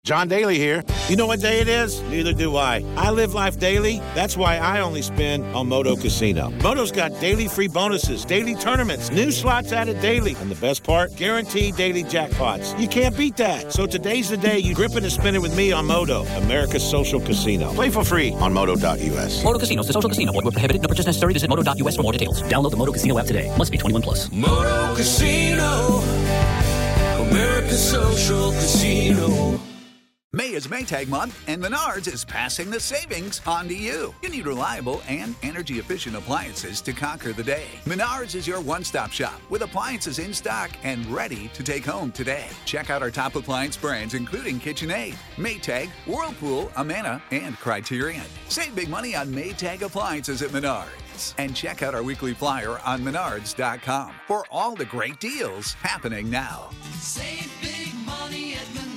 John Daly here. You know what day it is? Neither do I. I live life daily. That's why I only spin on Moto Casino. Moto's got daily free bonuses, daily tournaments, new slots added daily. And the best part? Guaranteed daily jackpots. You can't beat that. So today's the day you grip it and spin it with me on Moto, America's social casino. Play for free on Moto.us. Moto Casino is a social casino. Void where prohibited. No purchase necessary. Visit Moto.us for more details. Download the Moto Casino app today. Must be 21 plus. Moto Casino, America's social casino. May is Maytag month, and Menards is passing the savings on to you. You need reliable and energy-efficient appliances to conquer the day. Menards is your one-stop shop with appliances in stock and ready to take home today. Check out our top appliance brands, including KitchenAid, Maytag, Whirlpool, Amana, and Criterion. Save big money on Maytag appliances at Menards. And check out our weekly flyer on Menards.com for all the great deals happening now. Save big money at Menards.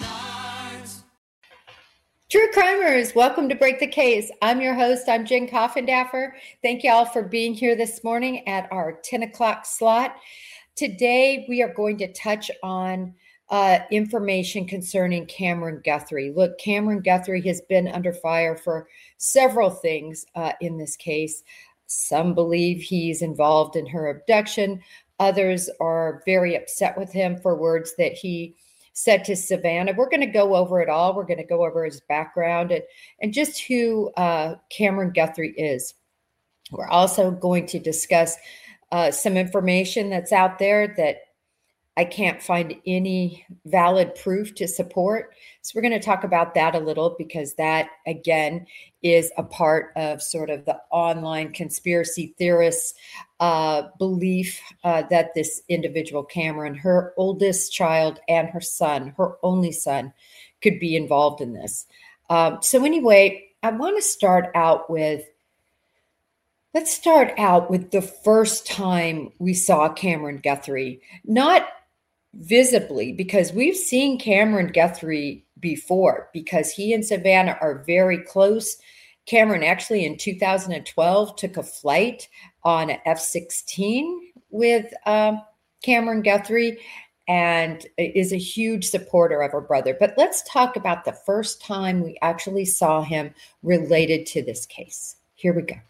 True crimers, welcome to Break the Case. I'm your host. I'm Jen Coffindaffer. Thank you all for being here this morning at our 10 o'clock slot. Today, we are going to touch on information concerning Cameron Guthrie. Look, Cameron Guthrie has been under fire for several things in this case. Some believe he's involved in her abduction. Others are very upset with him for words that he said to Savannah. We're going to go over it all. We're going to go over his background and just who Cameron Guthrie is. We're also going to discuss some information that's out there that I can't find any valid proof to support. So we're going to talk about that a little because that, again, is a part of sort of the online conspiracy theorists' belief that this individual, Cameron, her oldest child and her son, her only son, could be involved in this. So anyway, I want to start out with, let's start out with the first time we saw Cameron Guthrie. Not visibly, because we've seen Cameron Guthrie before, because he and Savannah are very close. Cameron actually in 2012 took a flight on an F-16 with Cameron Guthrie and is a huge supporter of her brother. But let's talk about the first time we actually saw him related to this case. Here we go.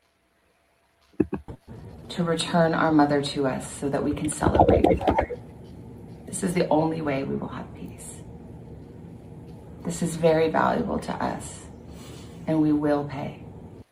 To return our mother to us so that we can celebrate with her. This is the only way we will have peace. This is very valuable to us, and we will pay.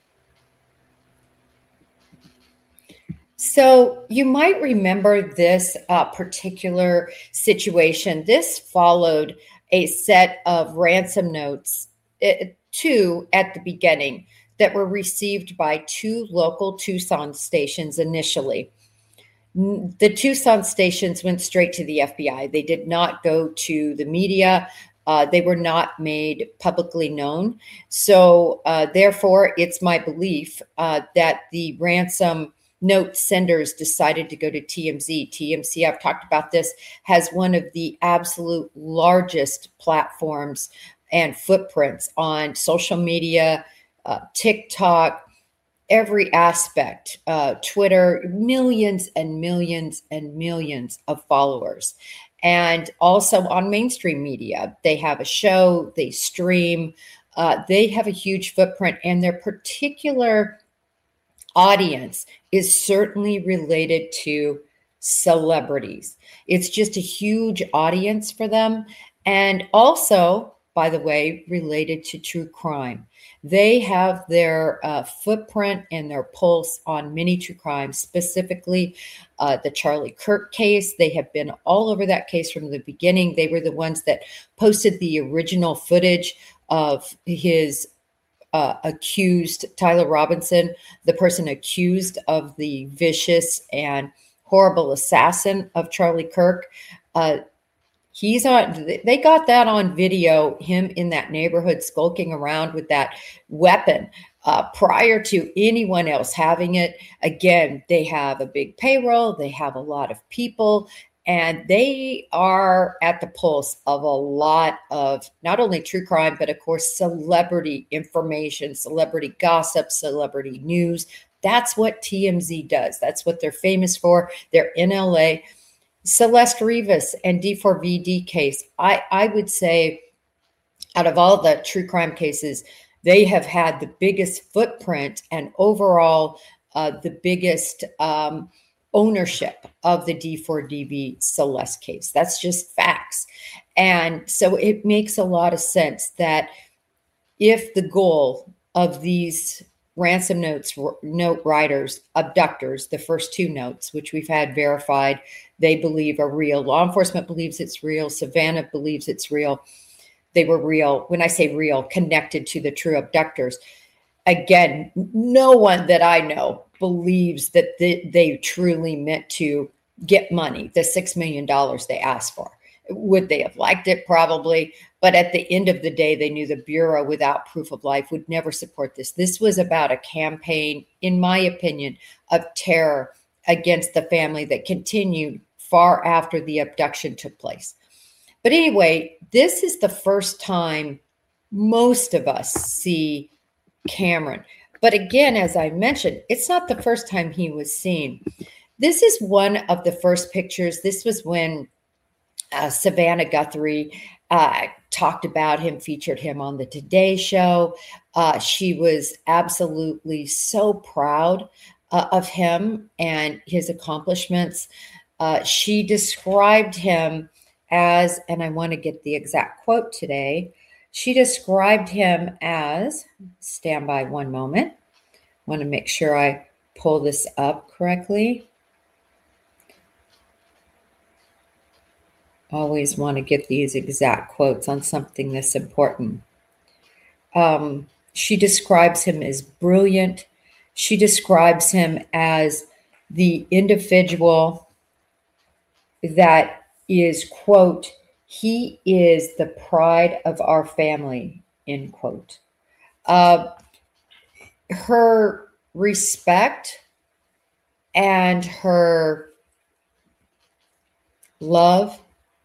So you might remember this particular situation. This followed a set of ransom notes, two at the beginning, that were received by two local Tucson stations initially. The Tucson stations went straight to the FBI. They did not go to the media. They were not made publicly known. So therefore, it's my belief that the ransom note senders decided to go to TMZ. TMZ, I've talked about this, has one of the absolute largest platforms and footprints on social media, TikTok, every aspect, Twitter, millions and millions and millions of followers. And also on mainstream media, they have a show, they stream, they have a huge footprint, and their particular audience is certainly related to celebrities. It's just a huge audience for them. And also, by the way, related to true crime. They have their footprint and their pulse on many true crimes, specifically the Charlie Kirk case. They have been all over that case from the beginning. They were the ones that posted the original footage of his accused, Tyler Robinson, the person accused of the vicious and horrible assassin of Charlie Kirk. He's on, they got that on video, him in that neighborhood skulking around with that weapon prior to anyone else having it. Again, they have a big payroll. They have a lot of people, and they are at the pulse of a lot of not only true crime, but of course, celebrity information, celebrity gossip, celebrity news. That's what TMZ does. That's what they're famous for. They're in LA. Celeste Rivas and D4VD case, I would say out of all the true crime cases, they have had the biggest footprint and overall the biggest ownership of the D4DV Celeste case. That's just facts. And so it makes a lot of sense that if the goal of these ransom note writers, abductors, the first two notes, which we've had verified, they believe are real. Law enforcement believes it's real. Savannah believes it's real. They were real. When I say real, connected to the true abductors. Again, no one that I know believes that they truly meant to get money, the $6 million they asked for. Would they have liked it? Probably. But at the end of the day, they knew the Bureau without proof of life would never support this. This was about a campaign, in my opinion, of terror against the family that continued far after the abduction took place. But anyway, this is the first time most of us see Cameron. But again, as I mentioned, it's not the first time he was seen. This is one of the first pictures. This was when Savannah Guthrie talked about him, featured him on the Today Show. She was absolutely so proud of him and his accomplishments. She described him as, and I want to get the exact quote today, she described him as, stand by one moment, want to make sure I pull this up correctly. Always want to get these exact quotes on something this important. She describes him as brilliant. She describes him as the individual that is, quote, he is the pride of our family, end quote. Her respect and her love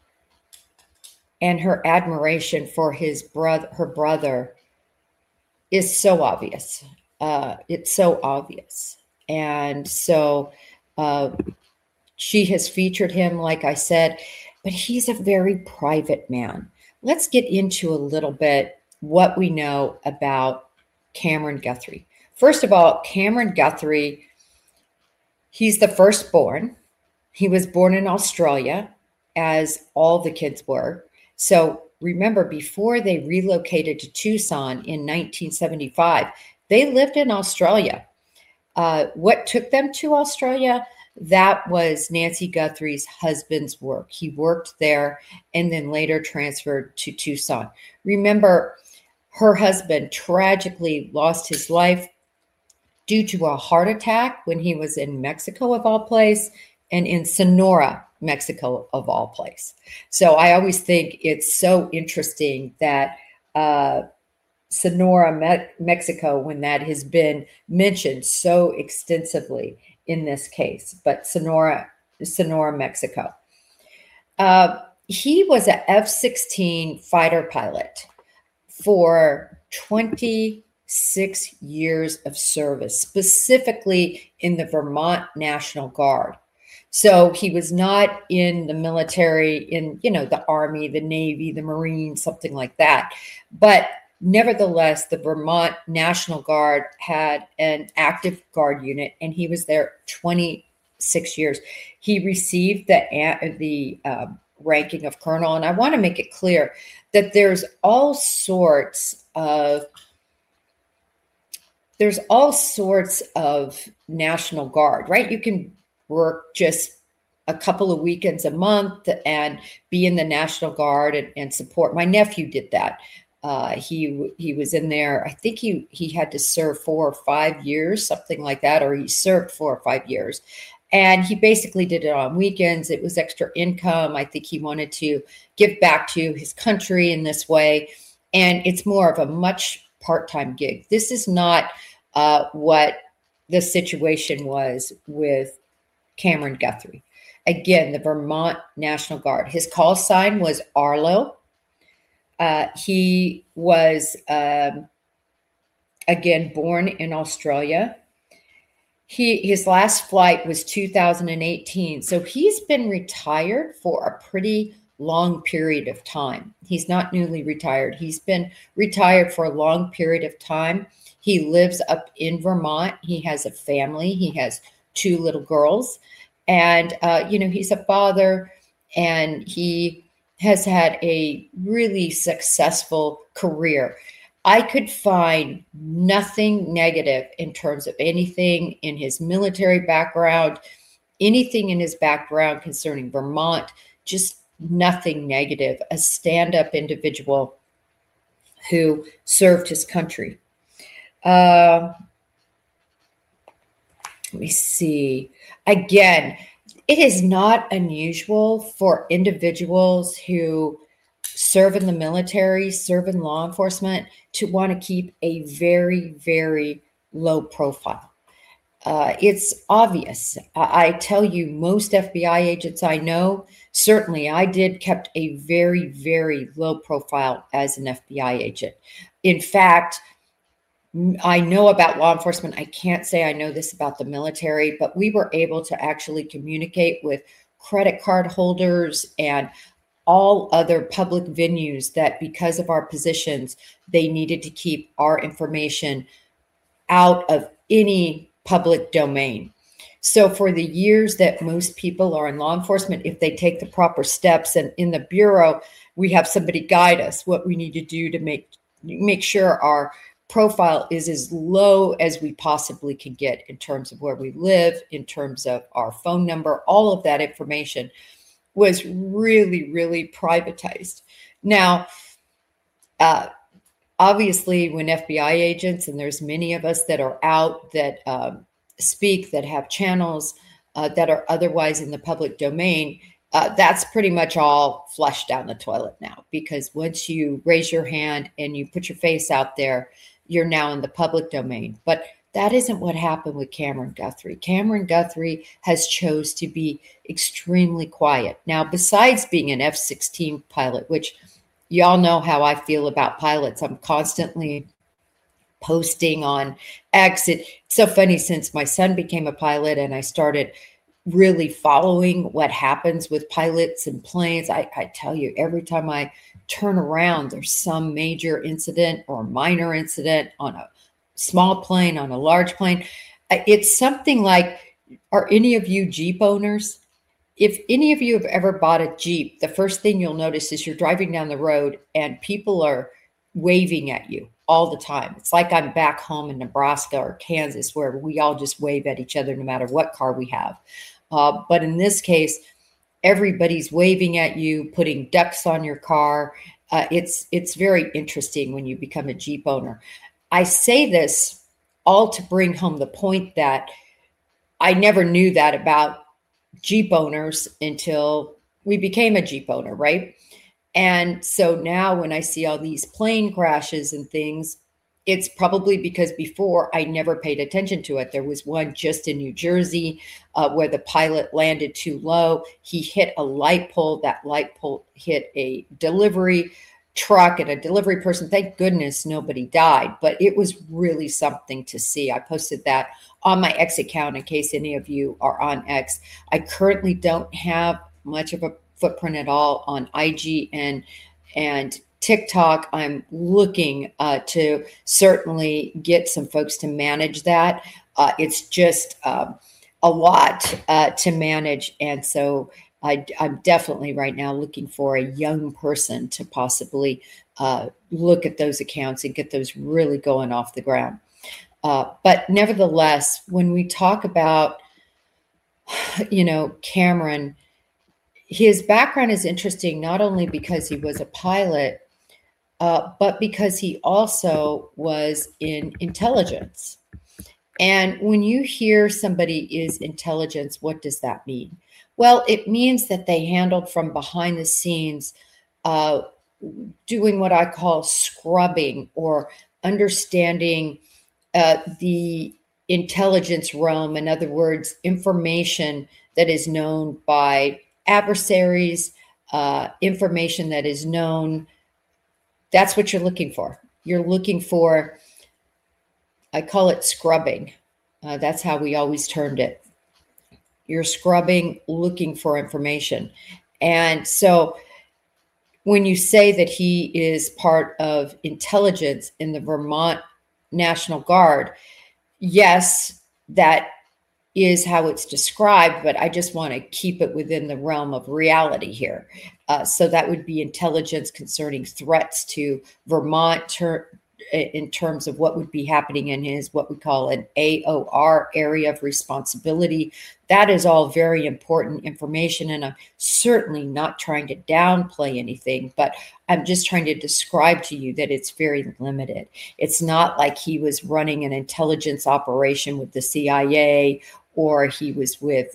and her admiration for her brother is so obvious. It's so obvious. And so she has featured him, like I said, but he's a very private man. Let's get into a little bit what we know about Cameron Guthrie. First of all, Cameron Guthrie, he's the firstborn. He was born in Australia, as all the kids were. So remember, before they relocated to Tucson in 1975, they lived in Australia. What took them to Australia? That was Nancy Guthrie's husband's work. He worked there and then later transferred to Tucson. Remember, her husband tragically lost his life due to a heart attack when he was in Mexico, of all place, and in Sonora, Mexico, of all place. So I always think it's so interesting that Sonora, Mexico, when that has been mentioned so extensively in this case, but Sonora, Mexico. He was an F-16 fighter pilot for 26 years of service, specifically in the Vermont National Guard. So he was not in the military, in, the Army, the Navy, the Marines, something like that. But nevertheless, the Vermont National Guard had an active Guard unit, and he was there 26 years. He received the ranking of colonel, and I want to make it clear that there's all sorts of National Guard, right? You can work just a couple of weekends a month and be in the National Guard and support. My nephew did that. He was in there. I think he had to serve 4 or 5 years, something like that, or he served 4 or 5 years. And he basically did it on weekends. It was extra income. I think he wanted to give back to his country in this way. And it's more of a much part-time gig. This is not what the situation was with Cameron Guthrie. Again, the Vermont National Guard. His call sign was Arlo. He was, again, born in Australia. His last flight was 2018. So he's been retired for a pretty long period of time. He's not newly retired. He's been retired for a long period of time. He lives up in Vermont. He has a family. He has 2 little girls. And, he's a father, and he has had a really successful career. I could find nothing negative in terms of anything in his military background, anything in his background concerning Vermont, just nothing negative. A stand-up individual who served his country. Let me see. Again, it is not unusual for individuals who serve in the military, serve in law enforcement, to want to keep a very, very low profile. It's obvious. I tell you, most FBI agents I know, certainly I did, kept a very, very low profile as an FBI agent. In fact, I know about law enforcement. I can't say I know this about the military, but we were able to actually communicate with credit card holders and all other public venues that, because of our positions, they needed to keep our information out of any public domain. So for the years that most people are in law enforcement, if they take the proper steps, and in the Bureau, we have somebody guide us what we need to do to make sure our profile is as low as we possibly can get in terms of where we live, in terms of our phone number. All of that information was really, really privatized. Now, obviously, when FBI agents, and there's many of us that are out that speak, that have channels that are otherwise in the public domain, that's pretty much all flushed down the toilet now, because once you raise your hand and you put your face out there, you're now in the public domain. But that isn't what happened with Cameron Guthrie. Cameron Guthrie has chose to be extremely quiet. Now, besides being an F-16 pilot, which y'all know how I feel about pilots, I'm constantly posting on X. It's so funny, since my son became a pilot and I started really following what happens with pilots and planes. I tell you, every time I turn around, there's some major incident or minor incident on a small plane, on a large plane. It's something like, are any of you Jeep owners? If any of you have ever bought a Jeep, the first thing you'll notice is you're driving down the road and people are waving at you all the time. It's like I'm back home in Nebraska or Kansas, where we all just wave at each other no matter what car we have. But in this case, everybody's waving at you, putting ducks on your car. It's very interesting when you become a Jeep owner. I say this all to bring home the point that I never knew that about Jeep owners until we became a Jeep owner, right? And so now when I see all these plane crashes and things, it's probably because before I never paid attention to it. There was one just in New Jersey where the pilot landed too low. He hit a light pole. That light pole hit a delivery truck and a delivery person. Thank goodness nobody died, but it was really something to see. I posted that on my X account in case any of you are on X. I currently don't have much of a footprint at all on IG and TikTok. I'm looking to certainly get some folks to manage that. It's just a lot to manage. And so I'm definitely right now looking for a young person to possibly look at those accounts and get those really going off the ground. But nevertheless, when we talk about, Cameron, his background is interesting, not only because he was a pilot, but because he also was in intelligence. And when you hear somebody is intelligence, what does that mean? Well, it means that they handled from behind the scenes, doing what I call scrubbing, or understanding the intelligence realm. In other words, information that is known by adversaries, information that is known. That's what you're looking for. You're looking for, I call it scrubbing. That's how we always termed it. You're scrubbing, looking for information. And so when you say that he is part of intelligence in the Vermont National Guard, yes, that is how it's described, but I just want to keep it within the realm of reality here. So that would be intelligence concerning threats to Vermont in terms of what would be happening in his, what we call an AOR, area of responsibility. That is all very important information. And I'm certainly not trying to downplay anything, but I'm just trying to describe to you that it's very limited. It's not like he was running an intelligence operation with the CIA, or he was with,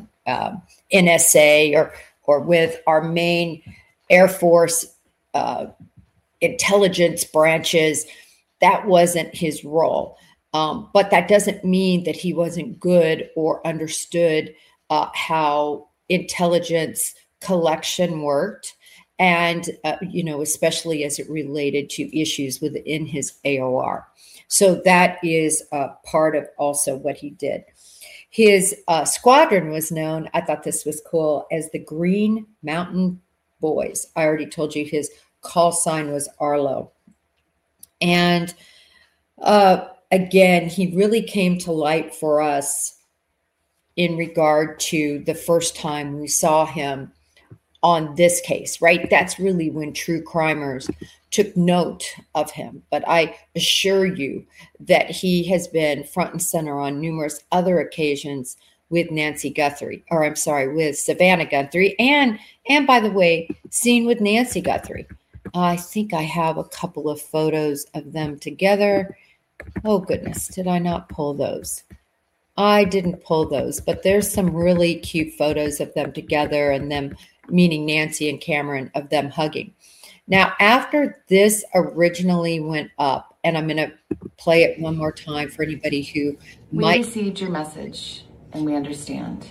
NSA or with our main Air Force intelligence branches. That wasn't his role. But that doesn't mean that he wasn't good or understood how intelligence collection worked. And, especially as it related to issues within his AOR. So that is part of also what he did. His squadron was known, I thought this was cool, as the Green Mountain Boys. I already told you his call sign was Arlo. And again, he really came to light for us in regard to the first time we saw him on this case, right? That's really when true crimers took note of him. But I assure you that he has been front and center on numerous other occasions with with Savannah Guthrie, and by the way, seen with Nancy Guthrie. I think I have a couple of photos of them together. Oh goodness, did I not pull those? I didn't pull those, but there's some really cute photos of them together, and them, meaning Nancy and Cameron, of them hugging. Now, after this originally went up, and I'm going to play it one more time for anybody who We received your message, and we understand.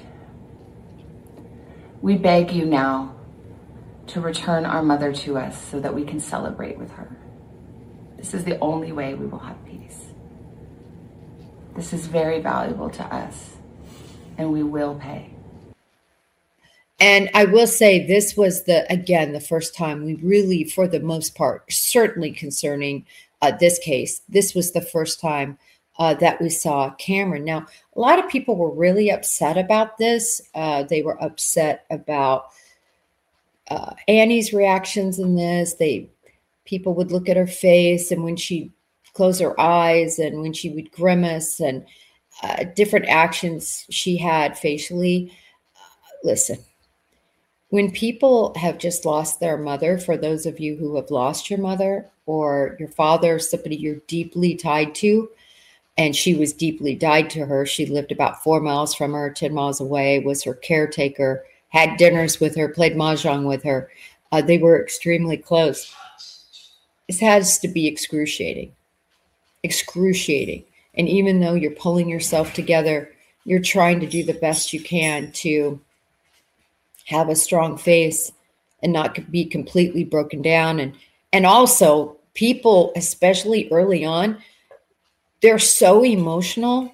We beg you now to return our mother to us so that we can celebrate with her. This is the only way we will have peace. This is very valuable to us, and we will pay. And I will say this was the first time we really, for the most part, certainly concerning this case, this was the first time that we saw Cameron. Now, a lot of people were really upset about this. They were upset about Annie's reactions in this. People would look at her face, and when she closed her eyes, and when she would grimace, and different actions she had facially. Listen. When people have just lost their mother, for those of you who have lost your mother or your father, somebody you're deeply tied to, and she was deeply tied to her. She lived about 4 miles from her, 10 miles away, was her caretaker, had dinners with her, played mahjong with her. They were extremely close. This has to be excruciating. Excruciating. And even though you're pulling yourself together, you're trying to do the best you can to have a strong face and not be completely broken down. And also people, especially early on, they're so emotional.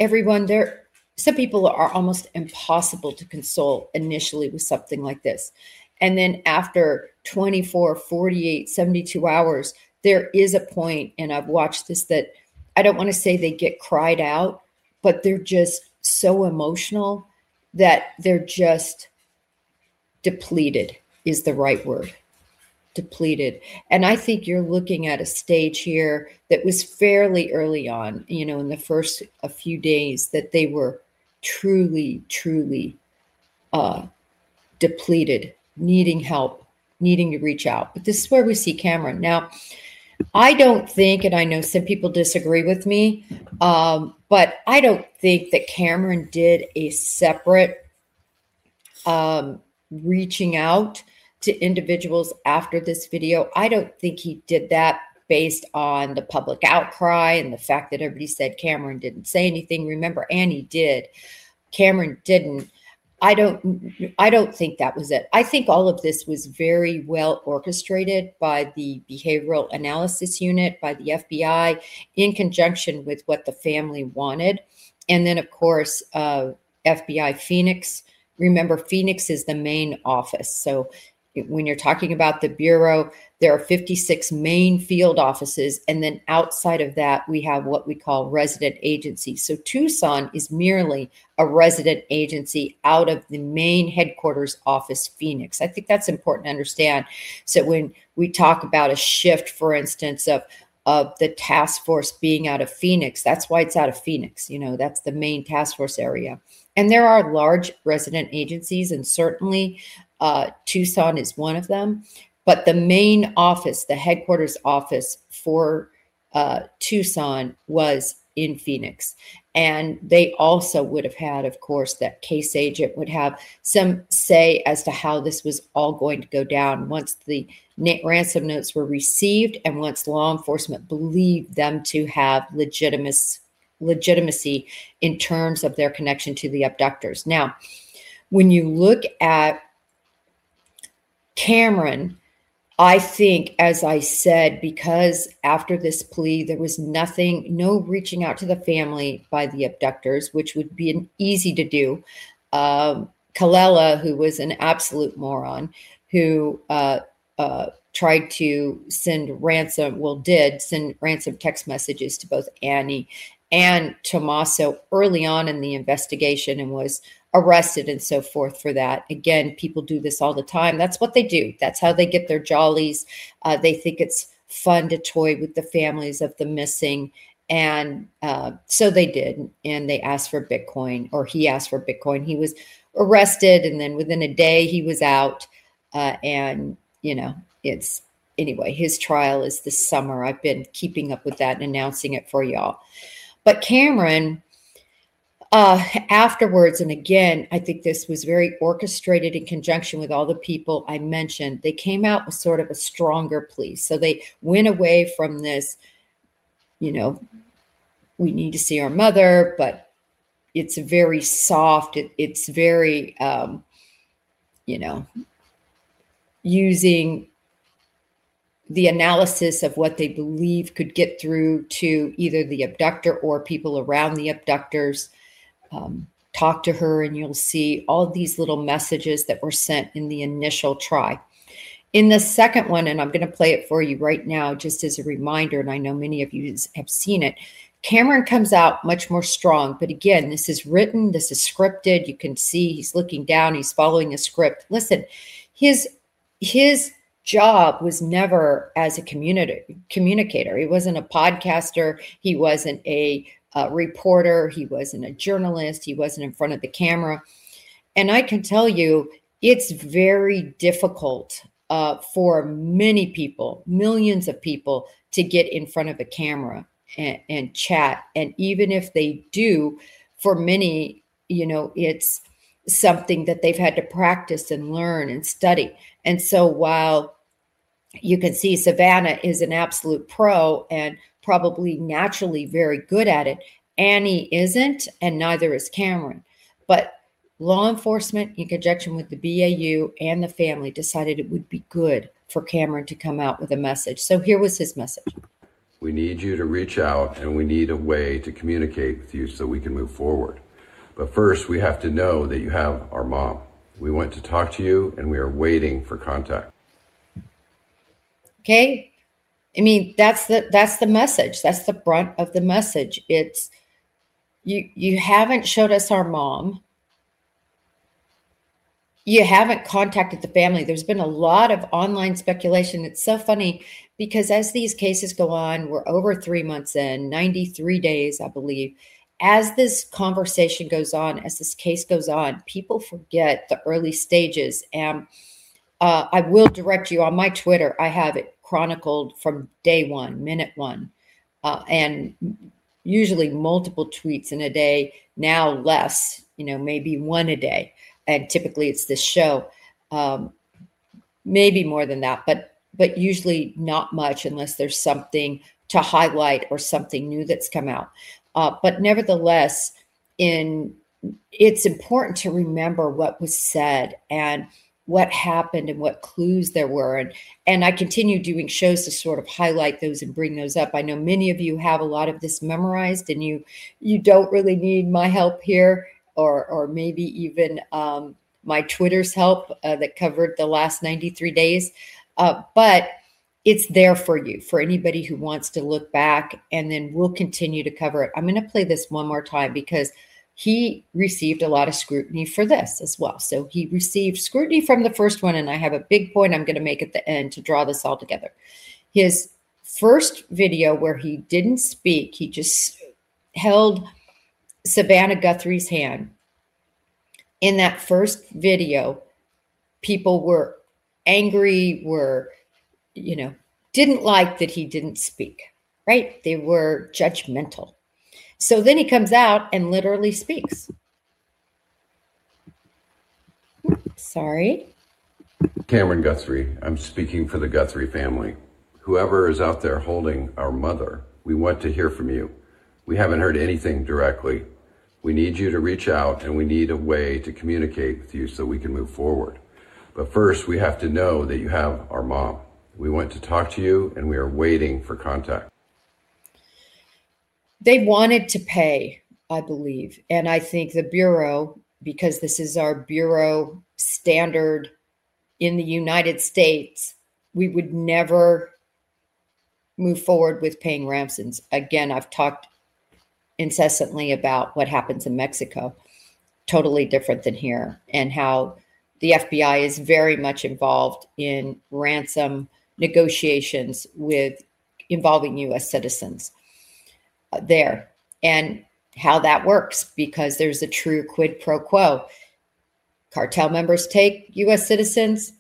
Some people are almost impossible to console initially with something like this. And then after 24, 48, 72 hours, there is a point, and I've watched this, that I don't want to say they get cried out, but they're just so emotional that they're just depleted is the right word. Depleted. And I think you're looking at a stage here that was fairly early on, in the first a few days, that they were truly, truly depleted, needing help, needing to reach out. But this is where we see Cameron. Now, I don't think, and I know some people disagree with me, but I don't think that Cameron did a separate reaching out to individuals after this video. I don't think he did that based on the public outcry and the fact that everybody said Cameron didn't say anything. Remember, Annie did. Cameron didn't. I don't think that was it. I think all of this was very well orchestrated by the Behavioral Analysis Unit, by the FBI, in conjunction with what the family wanted. And then, of course, FBI Phoenix. Remember, Phoenix is the main office. So when you're talking about the Bureau, there are 56 main field offices. And then outside of that, we have what we call resident agencies. So Tucson is merely a resident agency out of the main headquarters office, Phoenix. I think that's important to understand. So when we talk about a shift, for instance, of the task force being out of Phoenix, that's why it's out of Phoenix. That's the main task force area. And there are large resident agencies, and certainly Tucson is one of them. But the main office, the headquarters office for Tucson was in Phoenix. And they also would have had, of course, that case agent would have some say as to how this was all going to go down once the ransom notes were received and once law enforcement believed them to have legitimacy in terms of their connection to the abductors. Now, when you look at Cameron, I think, as I said, because after this plea, there was no reaching out to the family by the abductors, which would be easy to do. Kallela, who was an absolute moron, who tried to did send ransom text messages to both Annie and Tommaso early on in the investigation and was arrested and so forth for that. Again, people do this all the time. That's what they do. That's how they get their jollies. They think it's fun to toy with the families of the missing. And so they did. And they asked for Bitcoin, or he asked for Bitcoin. He was arrested. And then within a day, he was out. Anyway, his trial is this summer. I've been keeping up with that and announcing it for y'all. But Cameron, afterwards, and again, I think this was very orchestrated in conjunction with all the people I mentioned, they came out with sort of a stronger plea. So they went away from this, we need to see our mother, but it's very soft. It's very, using the analysis of what they believe could get through to either the abductor or people around the abductors. Talk to her and you'll see all of these little messages that were sent in the initial try. In the second one, and I'm going to play it for you right now, just as a reminder, and I know many of you have seen it, Cameron comes out much more strong. But again, this is written, this is scripted. You can see he's looking down, he's following a script. Listen, his job was never as a communicator. He wasn't a podcaster. He wasn't a reporter. He wasn't a journalist. He wasn't in front of the camera. And I can tell you, it's very difficult for many people, millions of people, to get in front of a camera and chat. And even if they do, for many, it's something that they've had to practice and learn and study. And so while you can see Savannah is an absolute pro and probably naturally very good at it, Annie isn't, and neither is Cameron. But law enforcement, in conjunction with the BAU and the family, decided it would be good for Cameron to come out with a message. So here was his message. We need you to reach out, and we need a way to communicate with you so we can move forward. But first, we have to know that you have our mom. We want to talk to you, and we are waiting for contact. Okay. I mean, that's the message. That's the brunt of the message. It's you haven't showed us our mom. You haven't contacted the family. There's been a lot of online speculation. It's so funny because as these cases go on, we're over 3 months in, 93 days, I believe. As this conversation goes on, as this case goes on, people forget the early stages. And I will direct you on my Twitter. I have it chronicled from day one, minute one, and usually multiple tweets in a day, now less, maybe one a day. And typically it's this show, maybe more than that, but usually not much unless there's something to highlight or something new that's come out. But nevertheless, it's important to remember what was said and what happened and what clues there were. And I continue doing shows to sort of highlight those and bring those up. I know many of you have a lot of this memorized and you don't really need my help here, or maybe even my Twitter's help that covered the last 93 days. But it's there for you, for anybody who wants to look back, and then we'll continue to cover it. I'm going to play this one more time because he received a lot of scrutiny for this as well. So he received scrutiny from the first one, and I have a big point I'm going to make at the end to draw this all together. His first video where he didn't speak, he just held Savannah Guthrie's hand. In that first video, people were angry, didn't like that he didn't speak, right? They were judgmental. So then he comes out and literally speaks. Sorry. Cameron Guthrie, I'm speaking for the Guthrie family. Whoever is out there holding our mother, we want to hear from you. We haven't heard anything directly. We need you to reach out, and we need a way to communicate with you so we can move forward. But first, we have to know that you have our mom. We want to talk to you, and we are waiting for contact. They wanted to pay, I believe. And I think the Bureau, because this is our Bureau standard in the United States, we would never move forward with paying ransoms. Again, I've talked incessantly about what happens in Mexico, totally different than here, and how the FBI is very much involved in ransom negotiations involving U.S. citizens there, and how that works, because there's a true quid pro quo. Cartel members take U.S. citizens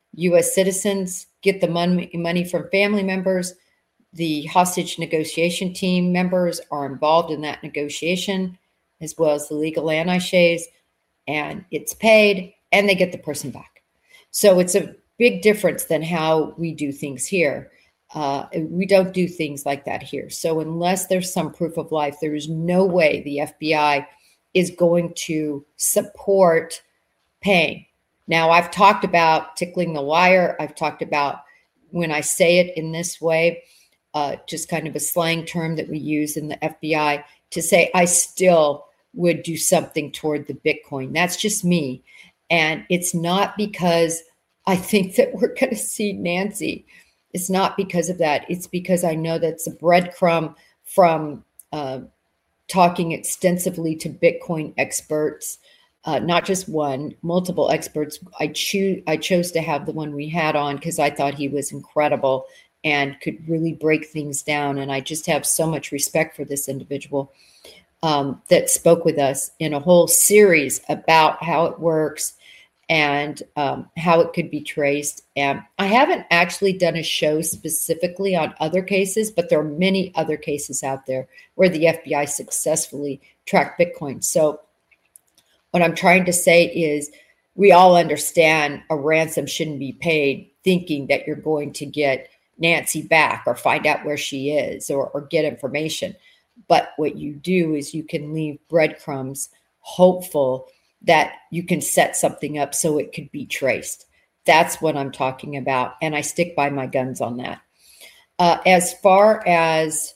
get the money from family members. The hostage negotiation team members are involved in that negotiation, as well as the legal attaches, and it's paid, and they get the person back. So it's a big difference than how we do things here. We don't do things like that here. So unless there's some proof of life, there is no way the FBI is going to support paying. Now, I've talked about tickling the wire. I've talked about, when I say it in this way, just kind of a slang term that we use in the FBI to say, I still would do something toward the Bitcoin. That's just me. And it's not because I think that we're going to see Nancy. It's not because of that. It's because I know that's a breadcrumb from talking extensively to Bitcoin experts, not just one, multiple experts. I chose to have the one we had on because I thought he was incredible and could really break things down. And I just have so much respect for this individual that spoke with us in a whole series about how it works and how it could be traced. And I haven't actually done a show specifically on other cases, but there are many other cases out there where the FBI successfully tracked Bitcoin. So what I'm trying to say is we all understand a ransom shouldn't be paid thinking that you're going to get Nancy back or find out where she is or get information. But what you do is you can leave breadcrumbs, hopeful that you can set something up so it could be traced. That's what I'm talking about. And I stick by my guns on that. As far as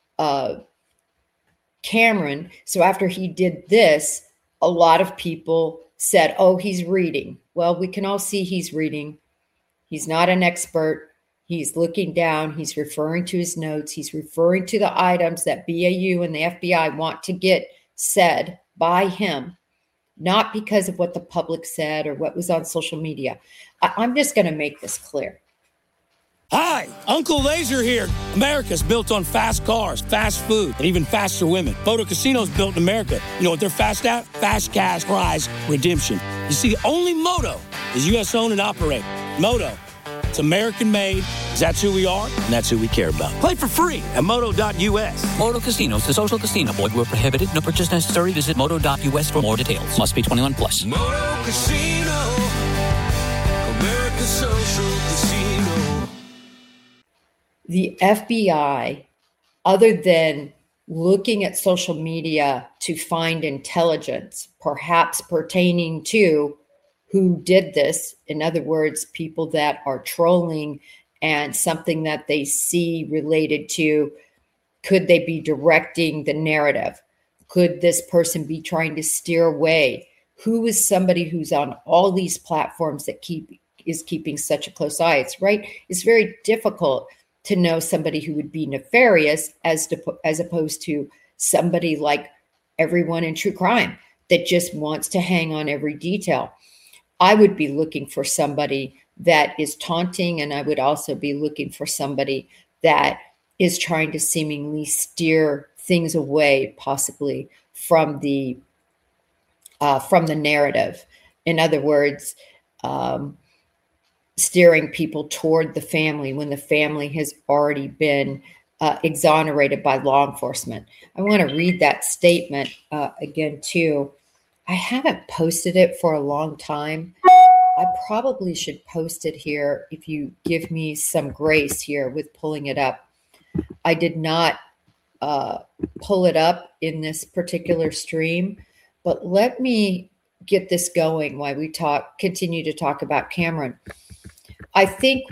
Cameron, so after he did this, a lot of people said, oh, he's reading. Well, we can all see he's reading. He's not an expert. He's looking down. He's referring to his notes. He's referring to the items that BAU and the FBI want to get said by him, not because of what the public said or what was on social media. I'm just going to make this clear. Hi, Uncle Laser here. America's built on fast cars, fast food, and even faster women. Photo Casino's built in America. You know what they're fast at? Fast cash prize redemption. You see, only Moto is U.S. owned and operated. Moto, it's American made. That's who we are, and that's who we care about. Play for free at moto.us. Moto Casino is the social casino. Void where prohibited. No purchase necessary. Visit moto.us for more details. Must be 21 plus. Moto Casino, America's social casino. The FBI, other than looking at social media to find intelligence, perhaps pertaining to who did this, in other words, people that are trolling and something that they see related to, could they be directing the narrative? Could this person be trying to steer away who is somebody who's on all these platforms that is keeping such a close eye. It's very difficult to know somebody who would be nefarious as opposed to somebody like everyone in true crime that just wants to hang on every detail. I would be looking for somebody that is taunting, and I would also be looking for somebody that is trying to seemingly steer things away, possibly from the narrative. In other words, steering people toward the family when the family has already been exonerated by law enforcement. I want to read that statement again, too. I haven't posted it for a long time. I probably should post it here if you give me some grace here with pulling it up. I did not pull it up in this particular stream, but let me get this going while we continue to talk about Cameron. I think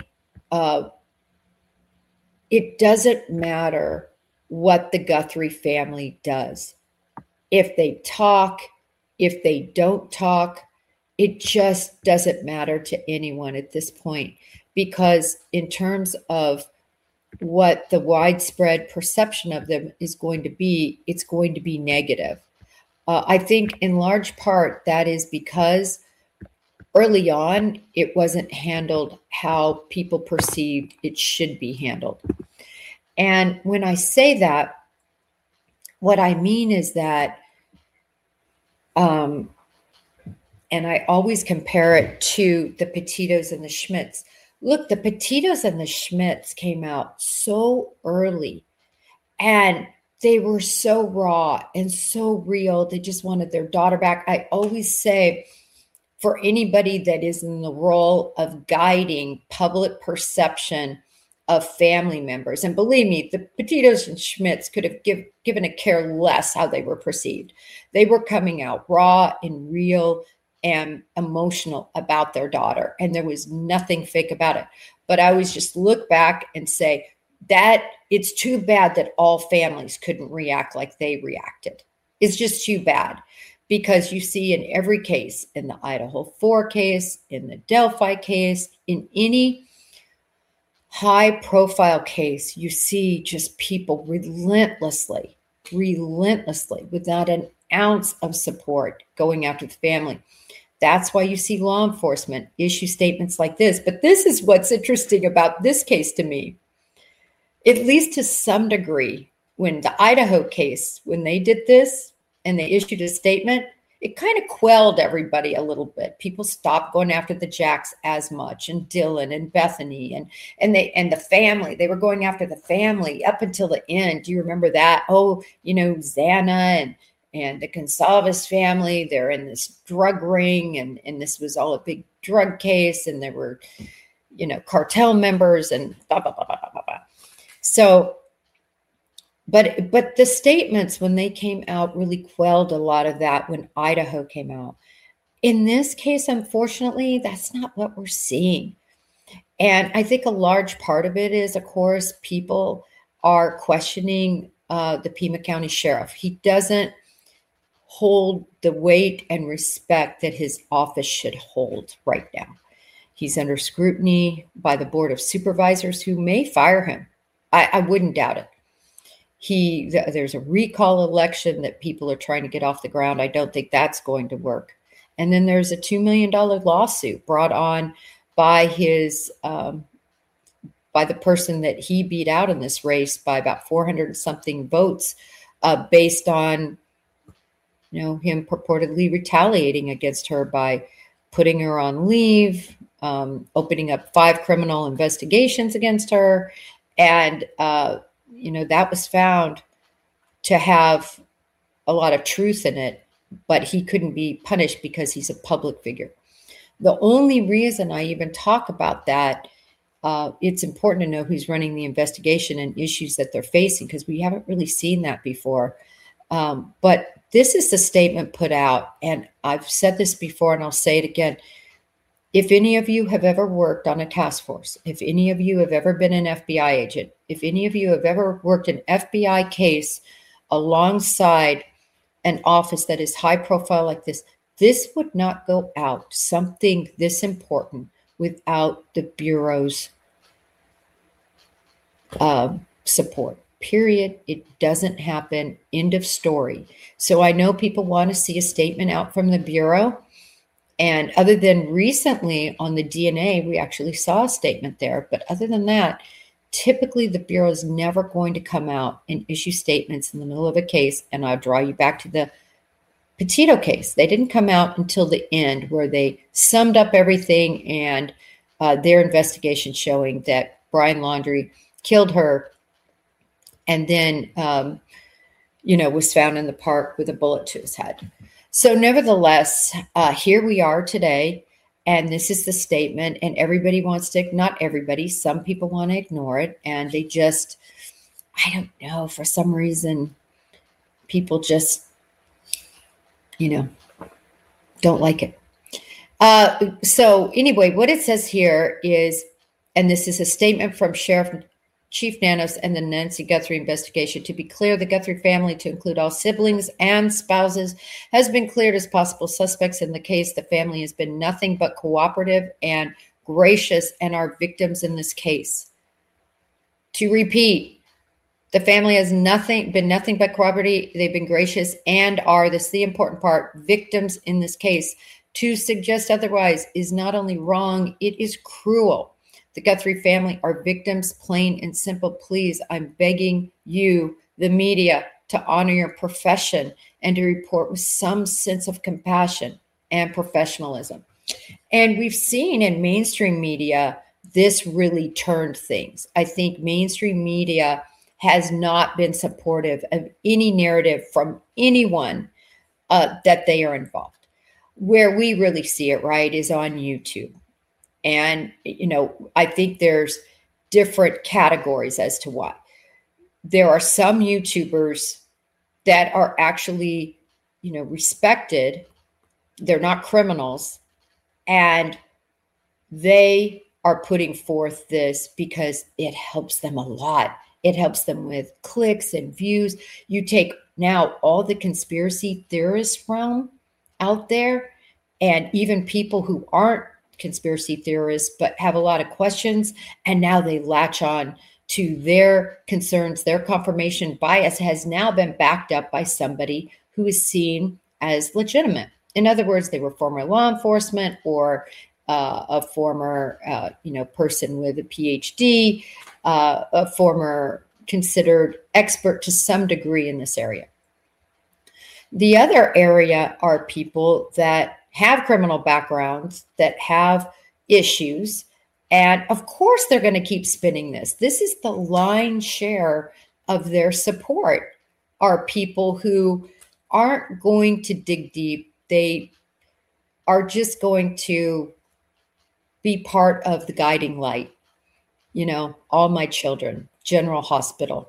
it doesn't matter what the Guthrie family does. If they talk, if they don't talk, it just doesn't matter to anyone at this point, because in terms of what the widespread perception of them is going to be, it's going to be negative. I think in large part that is because early on it wasn't handled how people perceived it should be handled. And when I say that, what I mean is that, and I always compare it to the Petitos and the Schmitts. Look, the Petitos and the Schmitts came out so early and they were so raw and so real. They just wanted their daughter back. I always say, for anybody that is in the role of guiding public perception of family members, and believe me, the Petitos and Schmitts could have given a care less how they were perceived. They were coming out raw and real and emotional about their daughter, and there was nothing fake about it. But I always just look back and say that it's too bad that all families couldn't react like they reacted. It's just too bad, because you see in every case, in the Idaho 4 case, in the Delphi case, in any high profile case, you see just people relentlessly, without an ounce of support going after the family. That's why you see law enforcement issue statements like this. But this is what's interesting about this case to me. At least to some degree, when the Idaho case, when they did this and they issued a statement, it kind of quelled everybody a little bit. People stopped going after the Jacks as much, and Dylan and Bethany and the family. They were going after the family up until the end. Do you remember that? Oh, Xana and the Gonsalves family, they're in this drug ring, and this was all a big drug case, and there were, cartel members and blah, blah, blah, blah, blah, blah. So, but the statements, when they came out, really quelled a lot of that when Idaho came out. In this case, unfortunately, that's not what we're seeing. And I think a large part of it is, of course, people are questioning the Pima County Sheriff. He doesn't hold the weight and respect that his office should hold right now. He's under scrutiny by the Board of Supervisors, who may fire him. I wouldn't doubt it. There's a recall election that people are trying to get off the ground. I don't think that's going to work. And then there's a $2 million lawsuit brought on by by the person that he beat out in this race by about 400 something votes, based on him purportedly retaliating against her by putting her on leave, opening up 5 criminal investigations against her. And, that was found to have a lot of truth in it, but he couldn't be punished because he's a public figure. The only reason I even talk about that, it's important to know who's running the investigation and issues that they're facing, because we haven't really seen that before. But this is the statement put out, and I've said this before and I'll say it again. If any of you have ever worked on a task force, if any of you have ever been an FBI agent, if any of you have ever worked an FBI case alongside an office that is high profile like this, This would not go out, something this important, without the Bureau's support. Period. It doesn't happen. End of story. So I know people want to see a statement out from the Bureau. And other than recently on the DNA, we actually saw a statement there. But other than that, typically the Bureau is never going to come out and issue statements in the middle of a case. And I'll draw you back to the Petito case. They didn't come out until the end, where they summed up everything and their investigation showing that Brian Laundrie killed her and then, was found in the park with a bullet to his head. So nevertheless, here we are today, and this is the statement, and everybody wants to, not everybody, some people want to ignore it, and they just, I don't know, for some reason, people just, don't like it. So anyway, what it says here is, and this is a statement from Sheriff Chief Nanos and the Nancy Guthrie investigation. To be clear, the Guthrie family, to include all siblings and spouses, has been cleared as possible suspects in the case. The family has been nothing but cooperative and gracious and are victims in this case. To repeat, the family has been nothing but cooperative. They've been gracious and are, this is the important part, victims in this case. To suggest otherwise is not only wrong, it is cruel. The Guthrie family are victims, plain and simple. Please, I'm begging you, the media, to honor your profession and to report with some sense of compassion and professionalism. And we've seen in mainstream media, this really turned things. I think mainstream media has not been supportive of any narrative from anyone that they are involved. Where we really see it, right, is on YouTube. And, I think there's different categories as to why. There are some YouTubers that are actually, respected. They're not criminals. And they are putting forth this because it helps them a lot. It helps them with clicks and views. You take now all the conspiracy theorist realm out there, and even people who aren't conspiracy theorists but have a lot of questions, and now they latch on to their concerns. Their confirmation bias has now been backed up by somebody who is seen as legitimate. In other words, they were former law enforcement or a former person with a PhD, a former considered expert to some degree in this area. The other area are people that have criminal backgrounds, that have issues. And of course, they're going to keep spinning this. This is the lion's share of their support, are people who aren't going to dig deep. They are just going to be part of the guiding light. All My Children, General Hospital.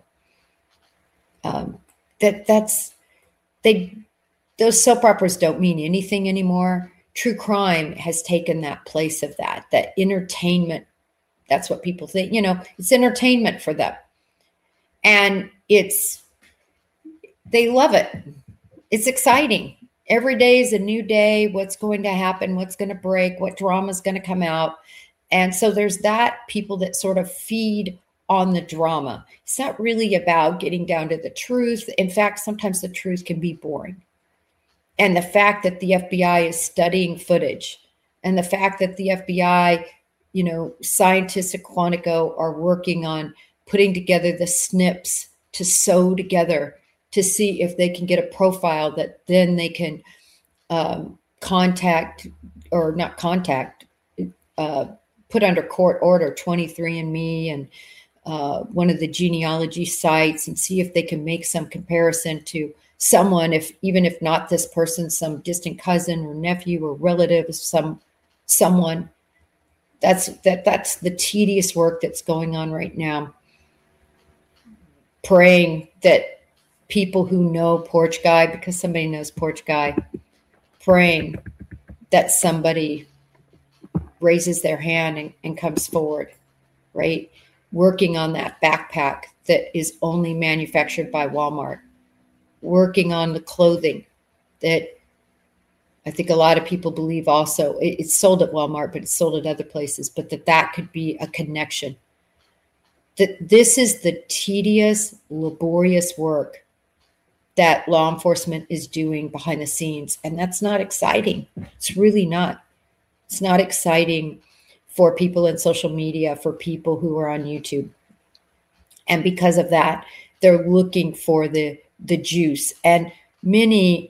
Those soap operas don't mean anything anymore. True crime has taken that place of that entertainment. That's what people think, it's entertainment for them. And they love it. It's exciting. Every day is a new day. What's going to happen? What's going to break? What drama is going to come out? And so there's people that sort of feed on the drama. It's not really about getting down to the truth. In fact, sometimes the truth can be boring. And the fact that the FBI is studying footage, and the fact that the FBI, scientists at Quantico are working on putting together the SNPs to sew together to see if they can get a profile that then they can put under court order 23andMe and one of the genealogy sites, and see if they can make some comparison to someone, even if not this person, some distant cousin or nephew or relative of someone. That's the tedious work that's going on right now. Praying that people who know Porch Guy, because somebody knows Porch Guy, praying that somebody raises their hand and comes forward, right? Working on that backpack that is only manufactured by Walmart. Working on the clothing that I think a lot of people believe also it's sold at Walmart, but it's sold at other places, but that could be a connection. That this is the tedious, laborious work that law enforcement is doing behind the scenes. And that's not exciting. It's really not. It's not exciting for people in social media, for people who are on YouTube. And because of that, they're looking for the juice. And many,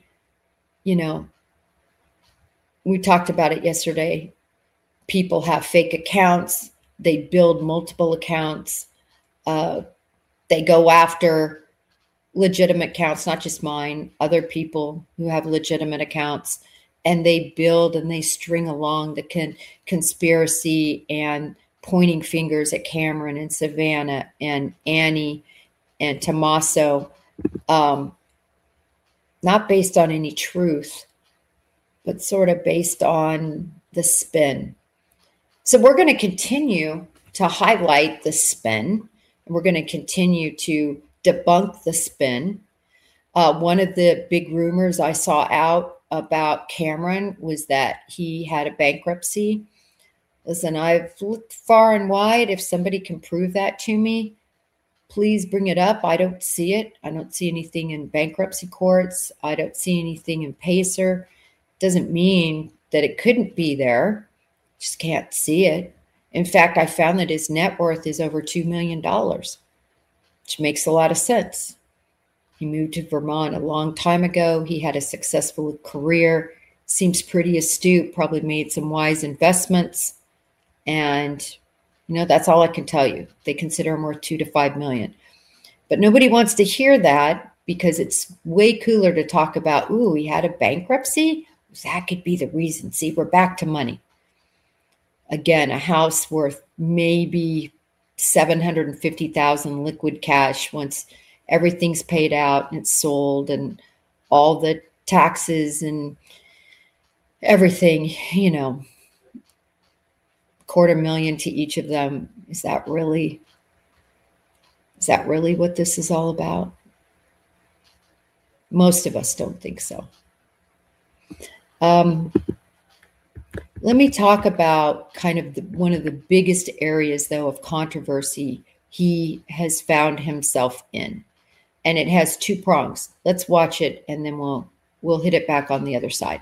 we talked about it yesterday. People have fake accounts. They build multiple accounts. They go after legitimate accounts, not just mine, other people who have legitimate accounts, and they build and they string along the conspiracy and pointing fingers at Cameron and Savannah and Annie and Tommaso, not based on any truth, but sort of based on the spin. So we're going to continue to highlight the spin, and we're going to continue to debunk the spin. One of the big rumors I saw out about Cameron was that he had a bankruptcy. Listen, I've looked far and wide. If somebody can prove that to me, please bring it up. I don't see it. I don't see anything in bankruptcy courts. I don't see anything in Pacer. Doesn't mean that it couldn't be there. Just can't see it. In fact, I found that his net worth is over $2 million. Which makes a lot of sense. He moved to Vermont a long time ago. He had a successful career, seems pretty astute, probably made some wise investments. And, that's all I can tell you. They consider him worth $2 to $5 million. But nobody wants to hear that because it's way cooler to talk about, he had a bankruptcy. That could be the reason. See, we're back to money. Again, a house worth maybe $750,000 liquid cash once everything's paid out and it's sold and all the taxes and everything, $250,000 to each of them. Is that really what this is all about? Most of us don't think so. Let me talk about kind of one of the biggest areas, though, of controversy he has found himself in. And it has two prongs. Let's watch it, and then we'll hit it back on the other side.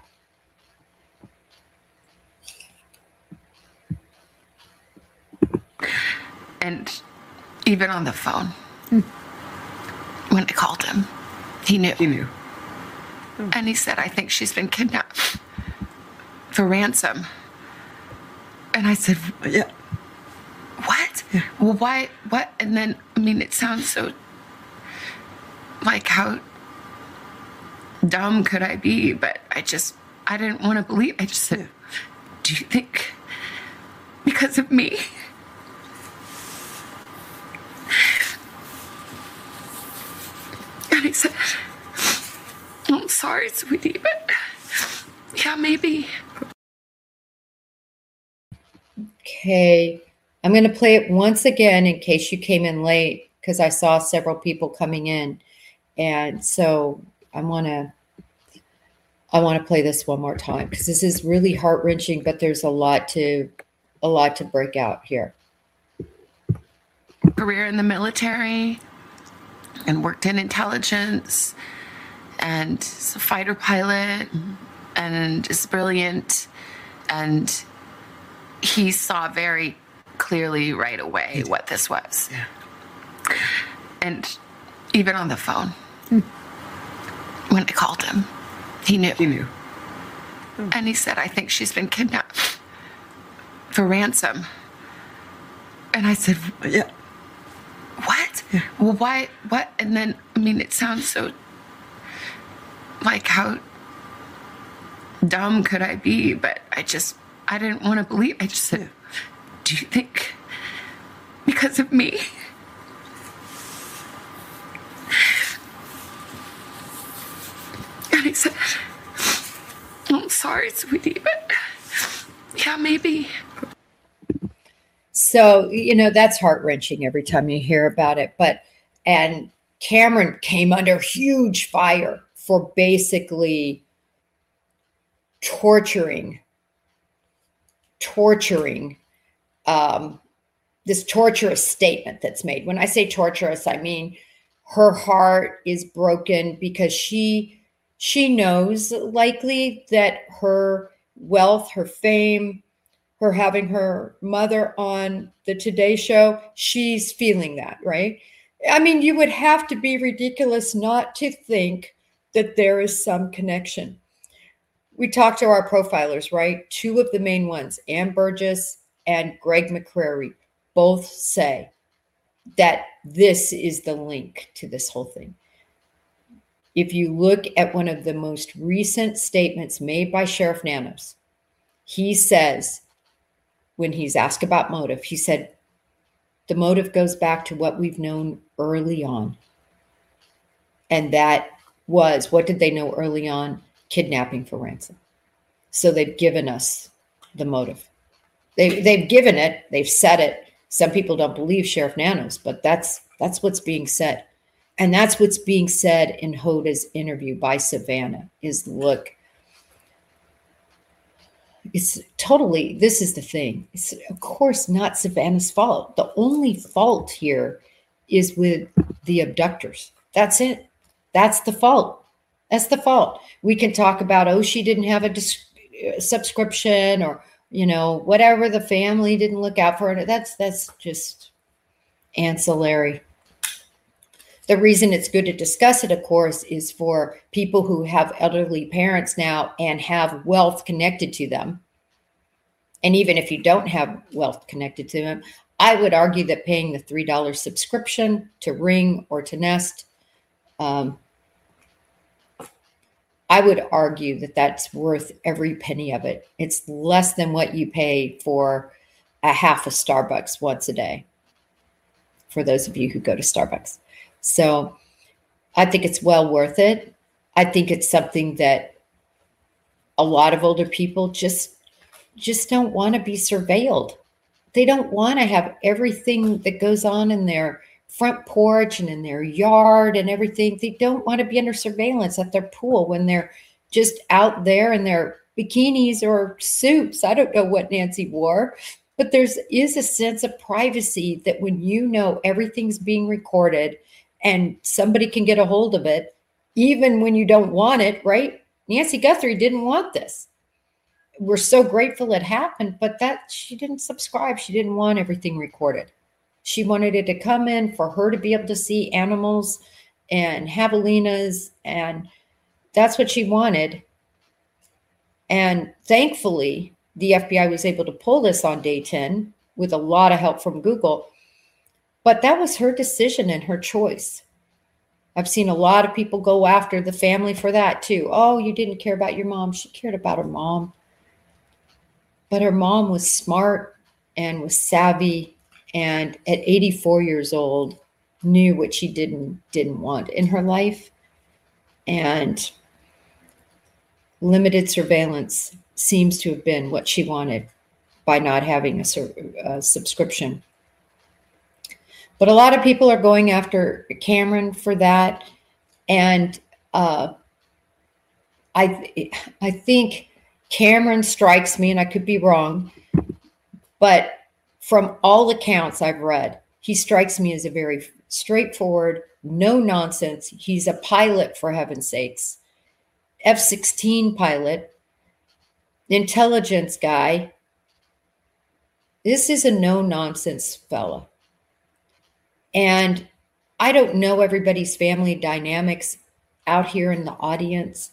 And even on the phone, when I called him, he knew. He knew. And he said, I think she's been kidnapped for ransom. And I said, Yeah. What? Yeah. Well, why? What? And then, it sounds so like, how dumb could I be? But I didn't want to believe. I just said, do you think because of me? And he said, I'm sorry, sweetie, but yeah, maybe. Okay, I'm going to play it once again in case you came in late, because I saw several people coming in, and so I want to play this one more time because this is really heart-wrenching, but there's a lot to break out here. Career in the military and worked in intelligence and is a fighter pilot and is brilliant, and he saw very clearly right away what this was. Yeah. And even on the phone, when I called him, he knew. He knew. And he said, I think she's been kidnapped for ransom. And I said, Yeah. what? Yeah. Well, why? What? And then, it sounds so like, how dumb could I be? But I didn't want to believe. I just said, do you think because of me? And he said, I'm sorry, sweetie, but yeah, maybe. So, that's heart-wrenching every time you hear about it. And Cameron came under huge fire for basically torturing this torturous statement that's made. When I say torturous, I mean her heart is broken because she knows likely that her wealth, her fame, her having her mother on the Today Show, she's feeling that, right? I mean, you would have to be ridiculous not to think that there is some connection. We talked to our profilers, right? Two of the main ones, Ann Burgess and Greg McCrary, both say that this is the link to this whole thing. If you look at one of the most recent statements made by Sheriff Nanos, he says, when he's asked about motive, he said, the motive goes back to what we've known early on. And that was, what did they know early on? Kidnapping for ransom. So they've given us the motive. They've given it, they've said it. Some people don't believe Sheriff Nanos, but that's what's being said. And that's what's being said in Hoda's interview by Savannah is, look, it's totally, this is the thing. It's of course not Savannah's fault. The only fault here is with the abductors. That's it. That's the fault. That's the fault. We can talk about, oh, she didn't have a subscription, or, you know, whatever, the family didn't look out for it. That's just ancillary. The reason it's good to discuss it, of course, is for people who have elderly parents now and have wealth connected to them. And even if you don't have wealth connected to them, I would argue that paying the $3 subscription to Ring or to Nest, I would argue that that's worth every penny of it. It's less than what you pay for a half a Starbucks once a day, for those of you who go to Starbucks. So I think it's well worth it. I think it's something that a lot of older people just don't want to be surveilled. They don't want to have everything that goes on in their front porch and in their yard and everything. They don't want to be under surveillance at their pool when they're just out there in their bikinis or suits. I don't know what Nancy wore, but there is a sense of privacy that when you know everything's being recorded and somebody can get a hold of it, even when you don't want it, right? Nancy Guthrie didn't want this. We're so grateful it happened, but that she didn't subscribe. She didn't want everything recorded. She wanted it to come in for her to be able to see animals and javelinas, and that's what she wanted. And thankfully, the FBI was able to pull this on day 10 with a lot of help from Google. But that was her decision and her choice. I've seen a lot of people go after the family for that too. Oh, you didn't care about your mom. She cared about her mom. But her mom was smart and was savvy, and at 84 years old, knew what she didn't want in her life. And limited surveillance seems to have been what she wanted by not having a subscription. But a lot of people are going after Cameron for that. And I think Cameron strikes me, and I could be wrong, but from all accounts I've read, he strikes me as a very straightforward, no nonsense. He's a pilot, for heaven's sakes, F-16 pilot, intelligence guy. This is a no nonsense fella. And I don't know everybody's family dynamics out here in the audience.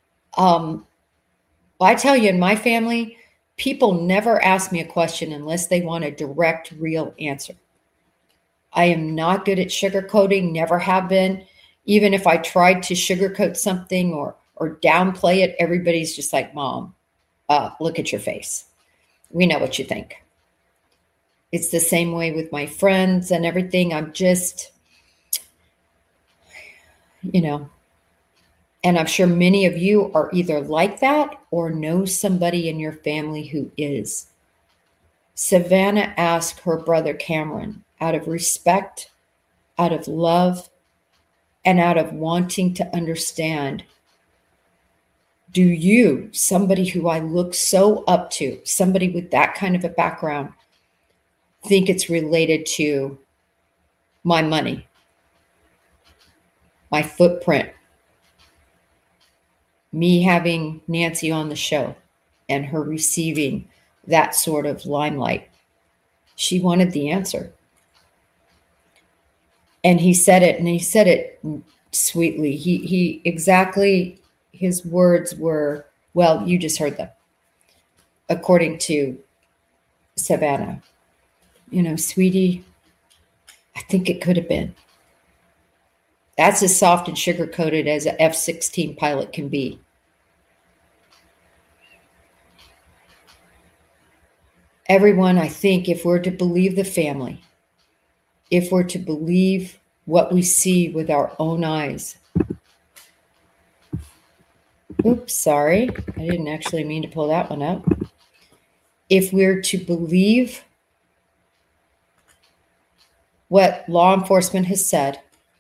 I tell you, in my family, people never ask me a question unless they want a direct, real answer. I am not good at sugarcoating, never have been. Even if I tried to sugarcoat something or downplay it, everybody's just like, Mom, look at your face. We know what you think. It's the same way with my friends and everything. I'm just, and I'm sure many of you are either like that or know somebody in your family who is. Savannah asked her brother Cameron, out of respect, out of love, and out of wanting to understand, Do you, somebody who I look so up to, somebody with that kind of a background, think it's related to my money, my footprint, me having Nancy on the show and her receiving that sort of limelight? She wanted the answer. And he said it, and he said it sweetly. He exactly, his words were, well, you just heard them. According to Savannah, sweetie, I think it could have been. That's as soft and sugar-coated as an F-16 pilot can be. Everyone, I think, if we're to believe the family, if we're to believe what we see with our own eyes. Oops, sorry. I didn't actually mean to pull that one up. If we're to believe what law enforcement has said,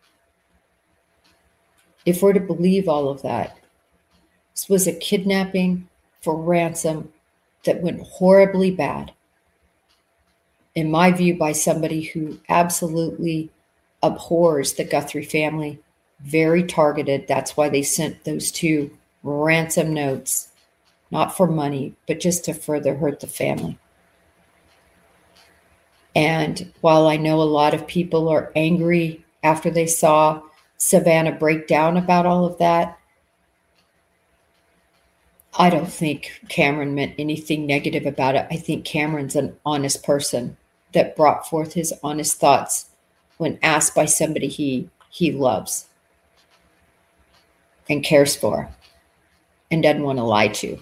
if we're to believe all of that, this was a kidnapping for ransom that went horribly bad, in my view, by somebody who absolutely abhors the Guthrie family, very targeted. That's why they sent those 2 ransom notes, not for money, but just to further hurt the family. And while I know a lot of people are angry after they saw Savannah break down about all of that, I don't think Cameron meant anything negative about it. I think Cameron's an honest person that brought forth his honest thoughts when asked by somebody he loves and cares for and doesn't want to lie to.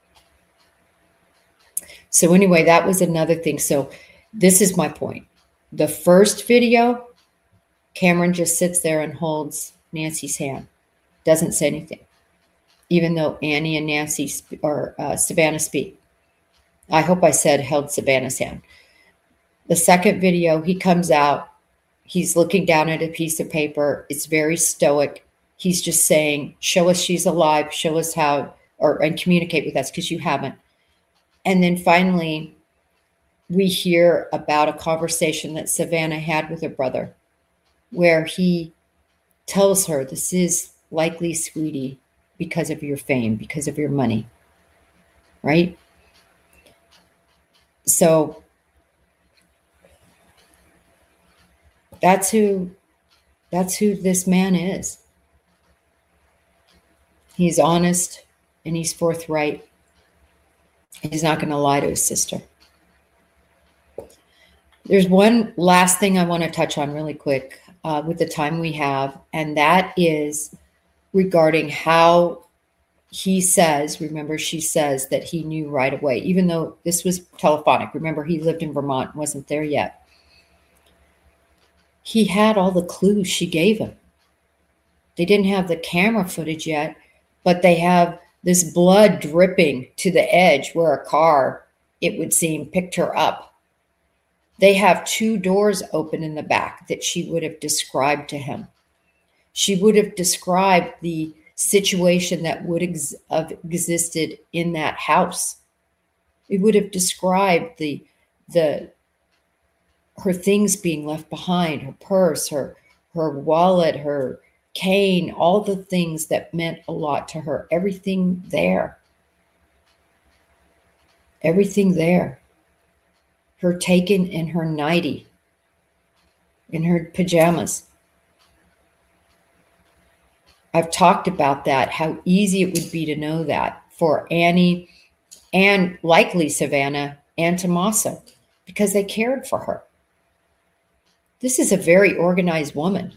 So anyway, that was another thing. So this is my point. The first video, Cameron just sits there and holds Nancy's hand, doesn't say anything, even though Annie and Nancy or Savannah speak. I hope I said held Savannah's hand. The second video, he comes out, he's looking down at a piece of paper. It's very stoic. He's just saying, show us she's alive, show us how, and communicate with us because you haven't. And then finally, we hear about a conversation that Savannah had with her brother, where he tells her, this is likely, sweetie, because of your fame, because of your money, right? So that's who this man is. He's honest and he's forthright. He's not going to lie to his sister. There's one last thing I want to touch on really quick with the time we have, and that is regarding how he says, remember, she says that he knew right away, even though this was telephonic. Remember, he lived in Vermont, wasn't there yet. He had all the clues she gave him. They didn't have the camera footage yet, but they have this blood dripping to the edge where a car, it would seem, picked her up. They have 2 doors open in the back that she would have described to him. She would have described the situation that would have existed in that house. It would have described her things being left behind, her purse, her wallet, her cane, all the things that meant a lot to her. Everything there. Everything there. Her taken in her nightie, in her pajamas. I've talked about that, how easy it would be to know that for Annie and likely Savannah and Tommaso, because they cared for her. This is a very organized woman.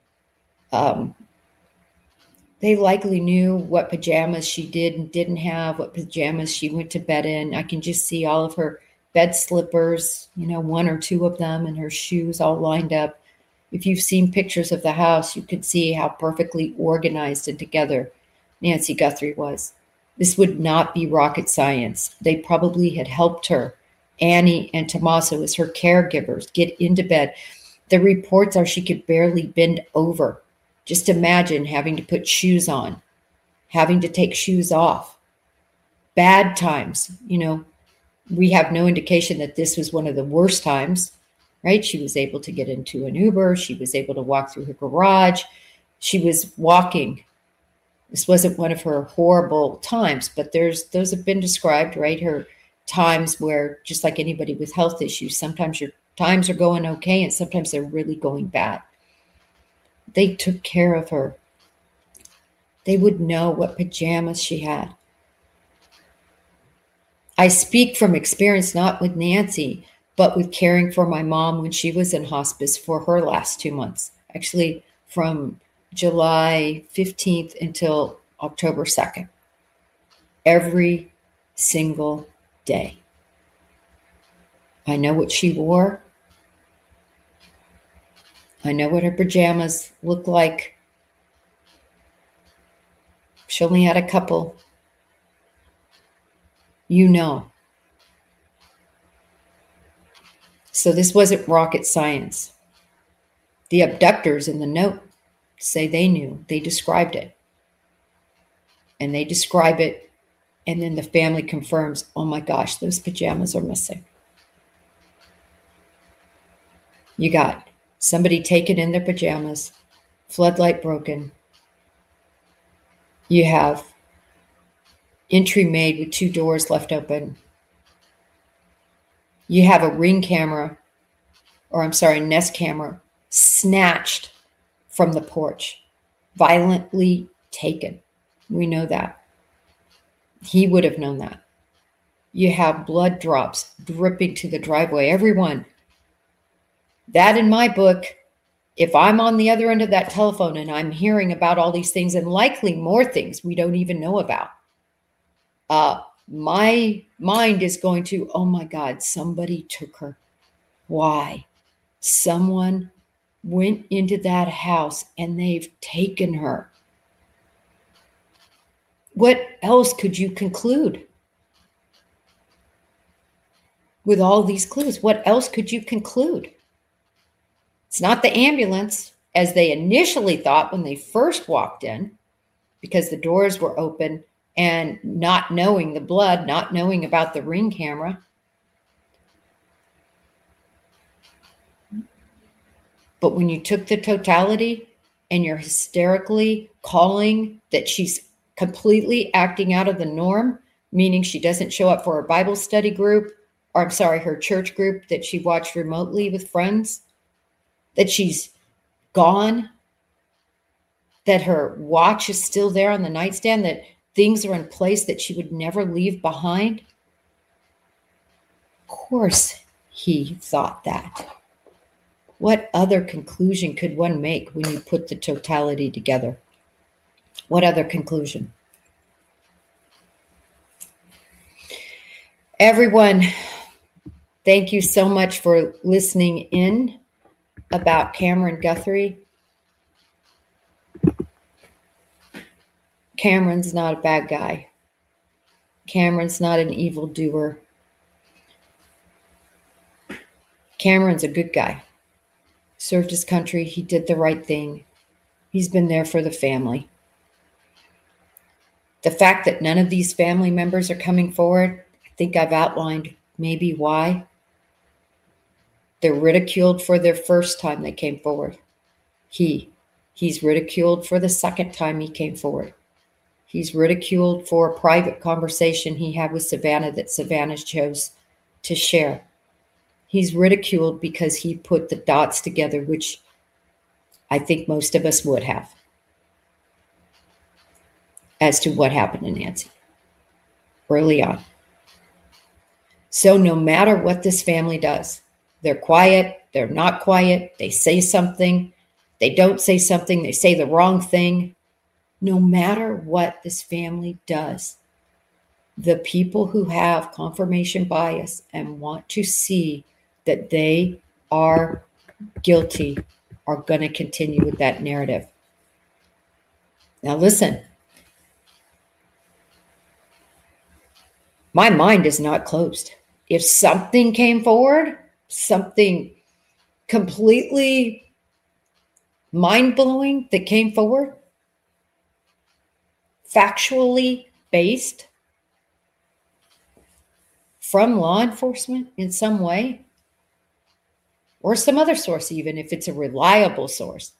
They likely knew what pajamas she did and didn't have, what pajamas she went to bed in. I can just see all of her bed slippers, 1 or 2 of them, and her shoes all lined up. If you've seen pictures of the house, you could see how perfectly organized and together Nancy Guthrie was. This would not be rocket science. They probably had helped her, Annie and Tommaso, as her caregivers, get into bed. The reports are she could barely bend over. Just imagine having to put shoes on, having to take shoes off, bad times. We have no indication that this was one of the worst times, right? She was able to get into an Uber. She was able to walk through her garage. She was walking. This wasn't one of her horrible times, but those have been described, right? Her times where, just like anybody with health issues, sometimes your times are going okay and sometimes they're really going bad. They took care of her. They would know what pajamas she had. I speak from experience, not with Nancy, but with caring for my mom when she was in hospice for her last 2 months, actually from July 15th until October 2nd. Every single day. I know what she wore. I know what her pajamas looked like. She only had a couple. So this wasn't rocket science. The abductors in the note say they knew. They described it. And they describe it, and then the family confirms, oh my gosh, those pajamas are missing. You got somebody taken in their pajamas, floodlight broken. You have entry made with 2 doors left open. You have a Nest camera snatched from the porch, violently taken. We know that. He would have known that. You have blood drops dripping to the driveway. Everyone, that in my book, if I'm on the other end of that telephone and I'm hearing about all these things and likely more things we don't even know about, my mind is going to, oh my God, somebody took her. Why? Someone went into that house and they've taken her. What else could you conclude? With all these clues, what else could you conclude? It's not the ambulance, as they initially thought when they first walked in, because the doors were open and not knowing the blood, not knowing about the Ring camera. But when you took the totality and you're hysterically calling that she's completely acting out of the norm, meaning she doesn't show up for her Bible study group, or her church group that she watched remotely with friends, that she's gone, that her watch is still there on the nightstand, that things are in place that she would never leave behind. Of course, he thought that. What other conclusion could one make when you put the totality together? What other conclusion? Everyone, thank you so much for listening in about Cameron Guthrie. Cameron's not a bad guy. Cameron's not an evildoer. Cameron's a good guy. Served his country. He did the right thing. He's been there for the family. The fact that none of these family members are coming forward, I think I've outlined maybe why. They're ridiculed for their first time they came forward. He's ridiculed for the second time he came forward. He's ridiculed for a private conversation he had with Savannah that Savannah chose to share. He's ridiculed because he put the dots together, which I think most of us would have, as to what happened to Nancy early on. So no matter what this family does, they're quiet, they're not quiet, they say something, they don't say something, they say the wrong thing. No matter what this family does, the people who have confirmation bias and want to see that they are guilty are going to continue with that narrative. Now listen, my mind is not closed. If something came forward, something completely mind-blowing that came forward, factually based from law enforcement in some way, or some other source, even if it's a reliable source.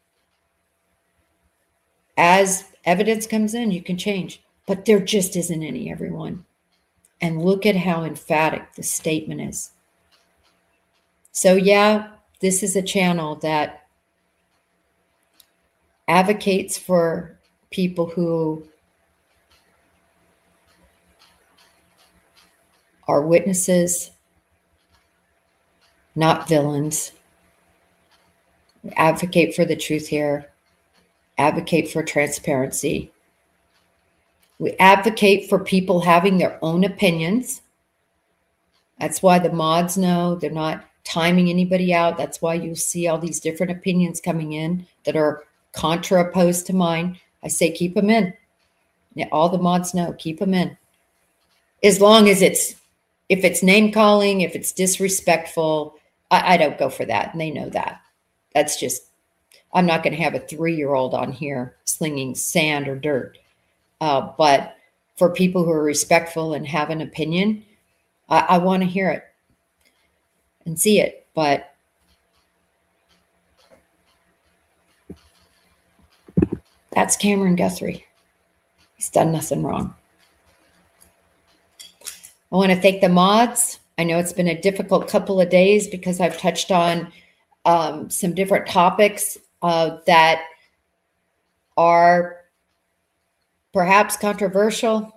As evidence comes in, you can change, but there just isn't any, everyone. And look at how emphatic the statement is. So yeah, this is a channel that advocates for people who are witnesses, not villains. We advocate for the truth here, advocate for transparency. We advocate for people having their own opinions. That's why the mods know they're not timing anybody out. That's why you see all these different opinions coming in that are contra opposed to mine. I say keep them in. Yeah, all the mods know, keep them in. As long as if it's name calling, if it's disrespectful, I don't go for that. And they know that. That's just, I'm not going to have a 3-year-old on here slinging sand or dirt. But for people who are respectful and have an opinion, I want to hear it and see it. But that's Cameron Guthrie. He's done nothing wrong. I want to thank the mods. I know it's been a difficult couple of days because I've touched on some different topics that are perhaps controversial.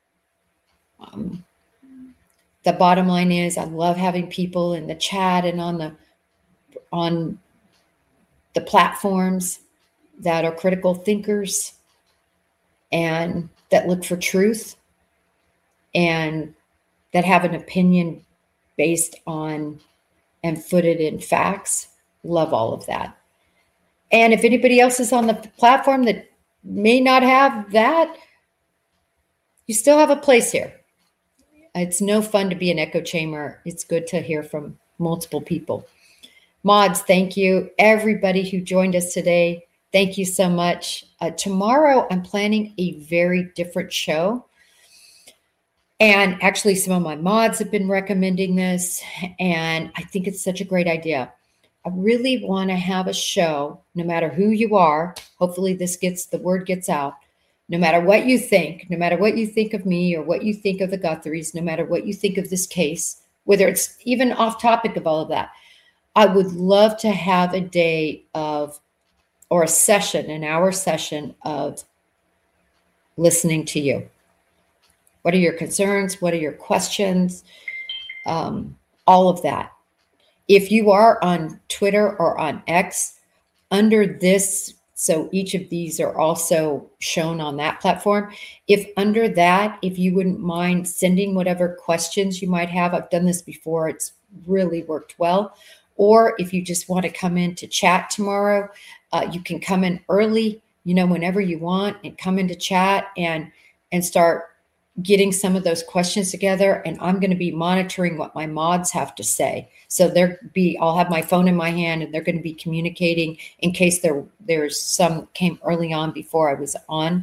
The bottom line is I love having people in the chat and on the platforms that are critical thinkers and that look for truth and that have an opinion based on and footed in facts. Love all of that. And if anybody else is on the platform that may not have that, you still have a place here. It's no fun to be an echo chamber. It's good to hear from multiple people. Mods, thank you. Everybody who joined us today, thank you so much. Tomorrow, I'm planning a very different show. And actually, some of my mods have been recommending this, and I think it's such a great idea. I really want to have a show, no matter who you are. Hopefully the word gets out. No matter what you think, no matter what you think of me or what you think of the Guthries, no matter what you think of this case, whether it's even off topic of all of that, I would love to have a day or a session, an hour session of listening to you. What are your concerns? What are your questions? All of that. If you are on Twitter or on X, under this, so each of these are also shown on that platform. If under that, if you wouldn't mind sending whatever questions you might have, I've done this before, it's really worked well. Or if you just want to come in to chat tomorrow, you can come in early, whenever you want, and come in to chat and start getting some of those questions together. And I'm going to be monitoring what my mods have to say. So I'll have my phone in my hand and they're going to be communicating in case there's some came early on before I was on.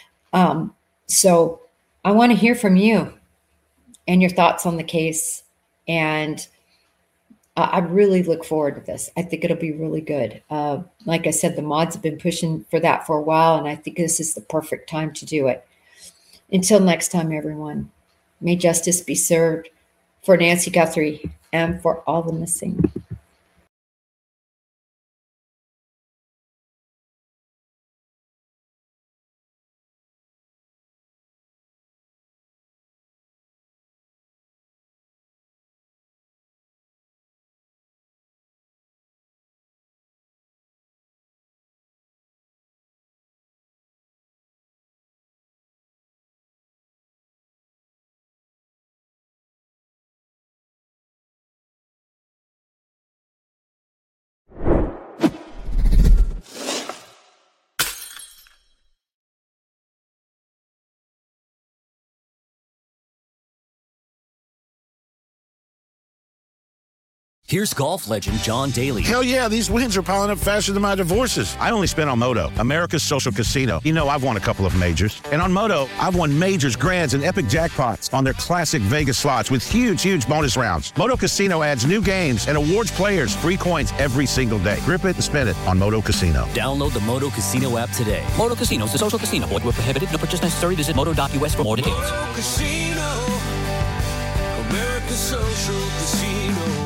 So I want to hear from you and your thoughts on the case. And I really look forward to this. I think it'll be really good. Like I said, the mods have been pushing for that for a while, and I think this is the perfect time to do it. Until next time, everyone, may justice be served for Nancy Guthrie and for all the missing. Here's golf legend John Daly. Hell yeah, these wins are piling up faster than my divorces. I only spent on Moto, America's social casino. You know, I've won a couple of majors. And on Moto, I've won majors, grands, and epic jackpots on their classic Vegas slots with huge bonus rounds. Moto Casino adds new games and awards players free coins every single day. Grip it and spin it on Moto Casino. Download the Moto Casino app today. Moto Casino is a social casino. Void where prohibited. No purchase necessary. Visit moto.us for more details. Moto Casino, America's social casino.